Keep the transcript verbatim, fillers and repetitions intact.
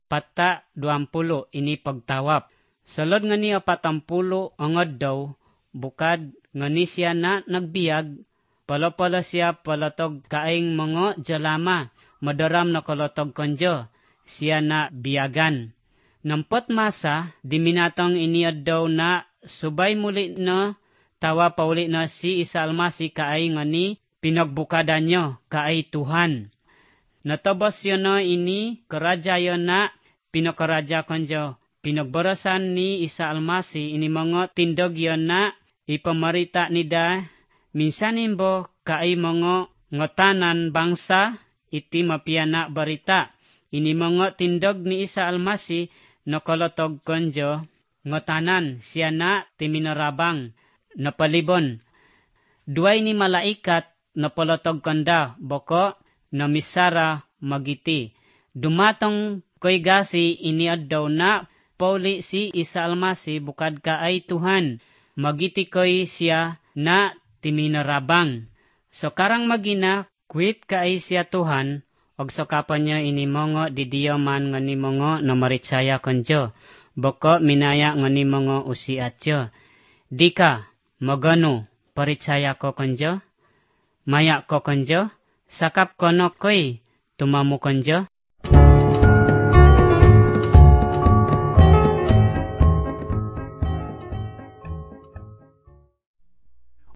pata duampulo ini pagtawap. Salod nga ni apatampulo ang addaw, bukad nga ni siya na nagbiag, palapala siya palatog kaing mga jalama, madaram na kalotog konjo, siya na biyagan. Nampot masa, diminatang ini addaw na subay muli na tawa pauli na si Isa Almasi kaay nga ni pinagbukadan nyo kaay Tuhan. Natabas yun na ini karadya yun na pinakaradya konjo. Pinagbarasan ni Isa Almasi ini mga tindog yun na ipamarita nida minsan imbo kaay mga ngotanan bangsa iti mapiana barita. Ini mga tindog ni Isa Almasi nakalotog konjo ngotanan siya na timinarabang napalibon. Duay ni malaikat napalotog kanda boko na misara magiti. Dumatong koy gasi ini addaw na pauli si Isa Almasi bukad ka ay Tuhan. Magiti koy siya na timinarabang. So karang magina kwit ka ay siya Tuhan og so kapan niya ini mongo didiyo man nga ni mongo na maritsaya konjo. Boko minaya nga ni mongo usiat yo. Di ka magano paritsaya ko konjo? Maya ko konjo? Sakap kono koy tumamu konjo?